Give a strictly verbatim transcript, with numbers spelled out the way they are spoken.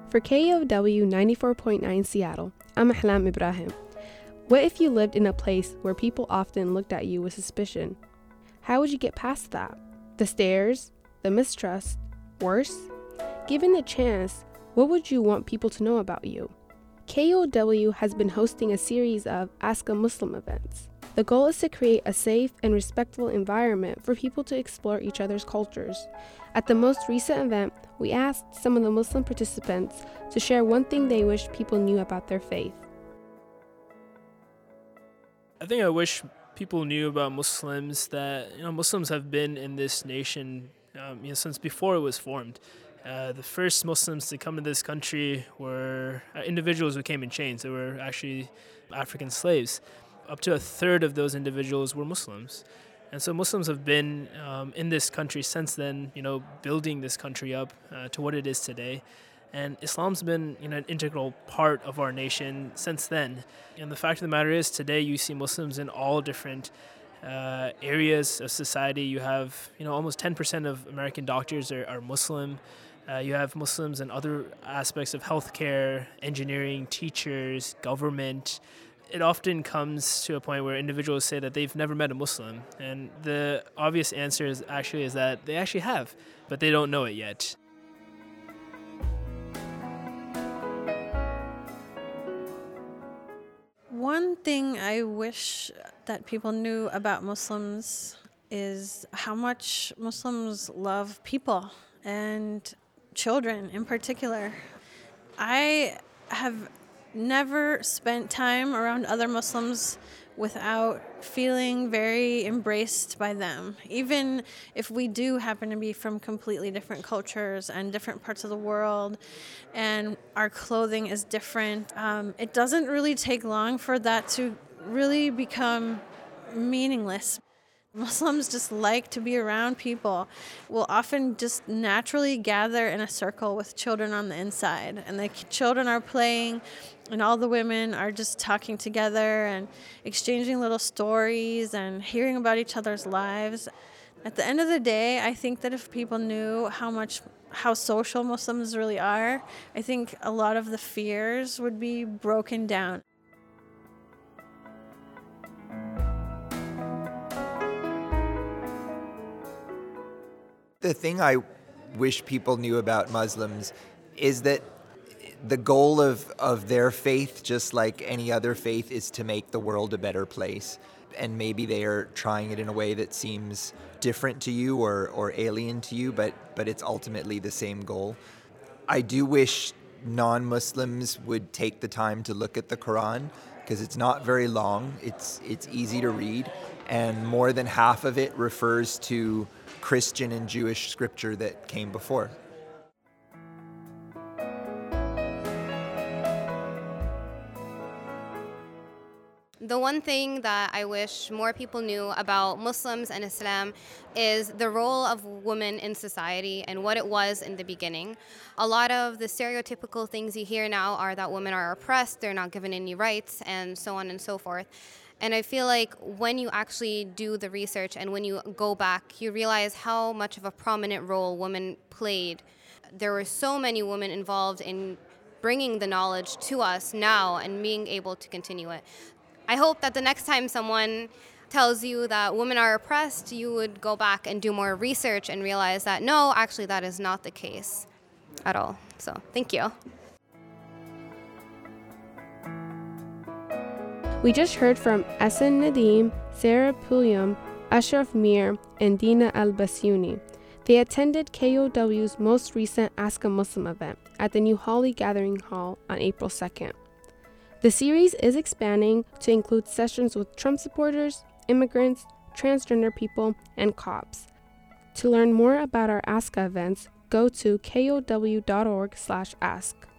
For K O W ninety-four point nine Seattle, I'm Ahlam Ibrahim. What if you lived in a place where people often looked at you with suspicion? How would you get past that? The stares? The mistrust? Worse? Given the chance, what would you want people to know about you? K O W has been hosting a series of Ask a Muslim events. The goal is to create a safe and respectful environment for people to explore each other's cultures. At the most recent event, we asked some of the Muslim participants to share one thing they wish people knew about their faith. I think I wish people knew about Muslims that, you know, Muslims have been in this nation um, you know, since before it was formed. Uh, the first Muslims to come to this country were uh, individuals who came in chains. They were actually African slaves. Up to a third of those individuals were Muslims. And so Muslims have been um, in this country since then, you know, building this country up uh, to what it is today. And Islam's been, you know, an integral part of our nation since then. And the fact of the matter is, today you see Muslims in all different uh, areas of society. You have, you know, almost ten percent of American doctors are, are Muslim. Uh, you have Muslims in other aspects of healthcare, engineering, teachers, government. It often comes to a point where individuals say that they've never met a Muslim. And the obvious answer is actually is that they actually have, but they don't know it yet. One thing I wish that people knew about Muslims is how much Muslims love people and children in particular. I have never spent time around other Muslims without feeling very embraced by them. Even if we do happen to be from completely different cultures and different parts of the world, and our clothing is different, um, it doesn't really take long for that to really become meaningless. Muslims just like to be around people. We'll often just naturally gather in a circle with children on the inside. And the children are playing, and all the women are just talking together and exchanging little stories and hearing about each other's lives. At the end of the day, I think that if people knew how much how social Muslims really are, I think a lot of the fears would be broken down. The thing I wish people knew about Muslims is that the goal of, of their faith, just like any other faith, is to make the world a better place. And maybe they are trying it in a way that seems different to you or, or alien to you, but, but it's ultimately the same goal. I do wish non-Muslims would take the time to look at the Quran, because it's not very long, it's it's easy to read, and more than half of it refers to Christian and Jewish scripture that came before. The one thing that I wish more people knew about Muslims and Islam is the role of women in society and what it was in the beginning. A lot of the stereotypical things you hear now are that women are oppressed, they're not given any rights, and so on and so forth. And I feel like when you actually do the research and when you go back, you realize how much of a prominent role women played. There were so many women involved in bringing the knowledge to us now and being able to continue it. I hope that the next time someone tells you that women are oppressed, you would go back and do more research and realize that no, actually that is not the case at all. So, thank you. We just heard from Asan Nadeem, Sarah Pulliam, Ashraf Mir, and Dina Al-Basyouni. They attended K O W's most recent Ask a Muslim event at the New Holly Gathering Hall on April second. The series is expanding to include sessions with Trump supporters, immigrants, transgender people, and cops. To learn more about our Ask events, go to kow dot org slash ask.